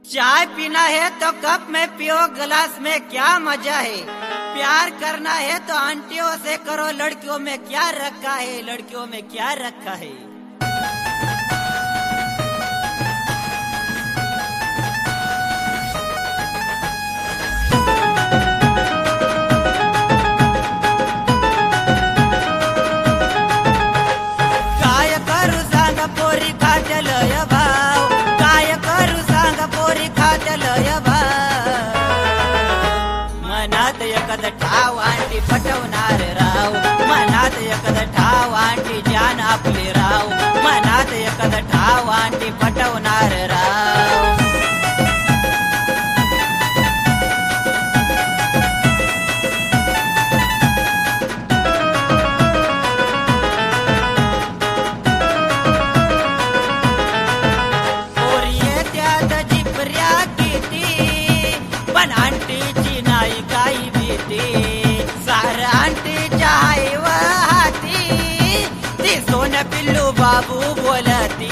चाय पीना है तो कप में पियो, गिलास में क्या मजा है। प्यार करना है तो आंटियों से करो, लड़कियों में क्या रखा है, लड़कियों में क्या रखा है। काय करू सांग पोरी खात्यालय भाव, काय करू सांग पोरी खात्यालय भाव। मनात एकद ठाव आंटी पटवणार राव, मनात एकद ठाव आंटी जान आपली राव, मनात एकद ठाव आंटी पटवणार राव। पोरीये त्यात जिपऱ्या किती, पण आंटीची नाही काही भीती। सार आंटीच्या आईव हाती, ती सोन पिल्लू बाबू बोलती।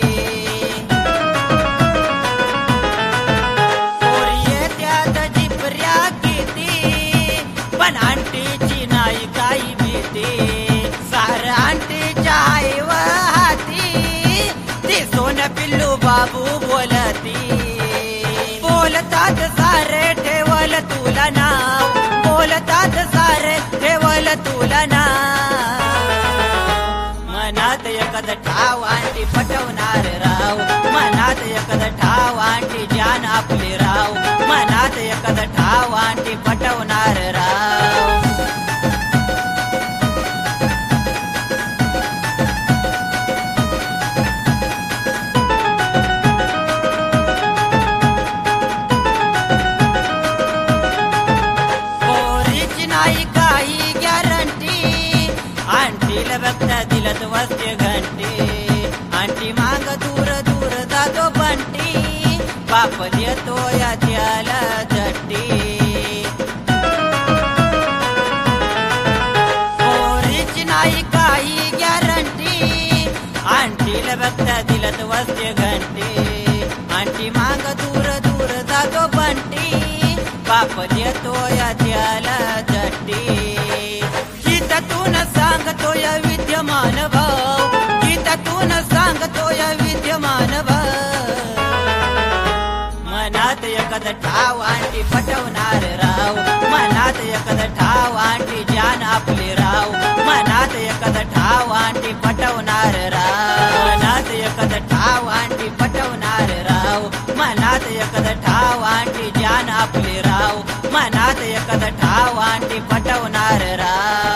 पोरीये त्यात जिपऱ्या किती, पण आंटीची नाही काही भीती। सार आंटीच्या आईव हाती, ती सोन पिल्लू बाबू बोलती। बोलतात सारे ठेवल तुला नाव, बोलतात सारे ठेवल तुला नाव। मनात एकद ठाव आंटी पटवणार राव, मनात एकद ठाव आंटी जान आपली राव, मनात एकद ठाव आंटी पटवणार राव। पोरीची नाही काही गॅरंटी, आंटीला बघता दिलत वाजते घंटी। आंटी माग दूर दूर जातो बंटी, बाप देतो या त्याला झट्टी। पोरीची नाही काही गॅरंटी, आंटीला बघता दिलत वाजते घंटी। आंटी माग दूर दूर जातो बंटी, बाप देतो या त्याला झट्टी। गीतातून सांगतो या विद्यमान भाव, गीतातून सांगतो या विद्यमान भाव। मनात एकद ठाव आंटी पटवणार राव, मनात एकद ठाव आंटी जान आपली राव, मनात एकद ठाव आंटी पटवणार राव, मनात एकद ठाव आंटी पटवणार राव, मनात एकद ठाव आंटी जान आपली राव, मनात एकद ठाव आंटी पटवणार राव।